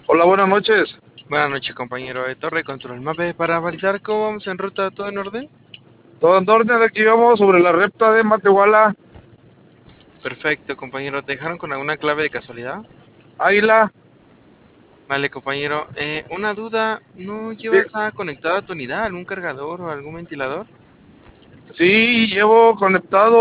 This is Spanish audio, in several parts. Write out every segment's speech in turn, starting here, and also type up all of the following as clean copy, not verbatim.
Hola, buenas noches. Buenas noches, compañero de Torre Control Mape. Para validar cómo vamos en ruta, ¿todo en orden? Todo en orden, aquí vamos sobre la recta de Matehuala, Perfecto, compañero. ¿Te dejaron con alguna clave de casualidad? Águila. Vale, compañero. Una duda, ¿no Sí, llevas nada conectado a tu unidad? ¿Algún cargador o algún ventilador? sí, llevo conectado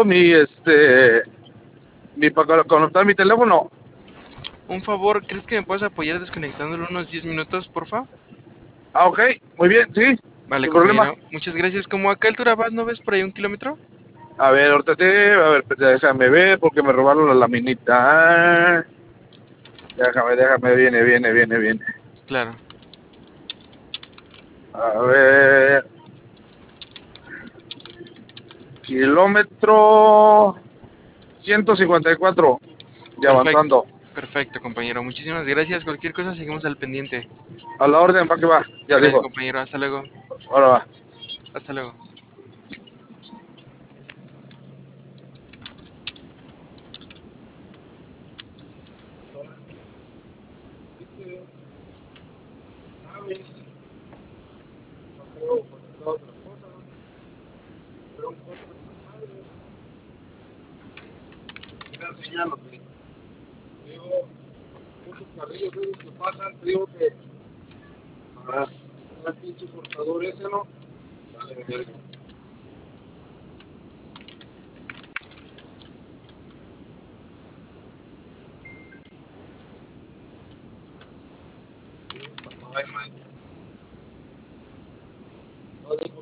mi para conectar mi teléfono. Un favor, ¿crees que me puedes apoyar desconectándolo unos 10 minutos, porfa? Ah, ok, muy bien, sí, Vale, sin problema. compañero. Muchas gracias. ¿Cómo a qué altura vas? ¿No ves por ahí 1 kilómetro? A ver, a ver, déjame ver porque me robaron la laminita. Déjame, viene. Claro. A ver, kilómetro 154, y Perfecto. avanzando. Perfecto, compañero. Muchísimas gracias. Cualquier cosa, seguimos al pendiente. A la orden, ¿para qué va? Ya Gracias, dijo, compañero. Hasta luego. ahora va. Hasta luego. Digo, muchos carrillos esos que pasan, te digo que el pinche cortador ese, ¿no? Vale, verga. Ay, man.